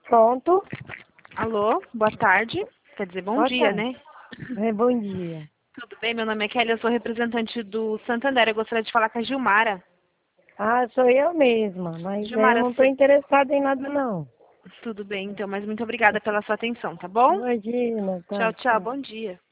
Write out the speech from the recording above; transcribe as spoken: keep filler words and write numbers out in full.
Pronto. Alô, boa tarde. Quer dizer, bom Boa dia, tarde. né? É, bom dia. Tudo bem? Meu nome é Kelly, eu sou representante do Santander. Eu gostaria de falar com a Gilmara. Ah, sou eu mesma, mas é, eu Gilmara, não estou cê- interessada em nada, não. tudo bem, então, mas muito obrigada pela sua atenção, tá bom? Imagina, Tchau, tá, tchau, tá. bom dia.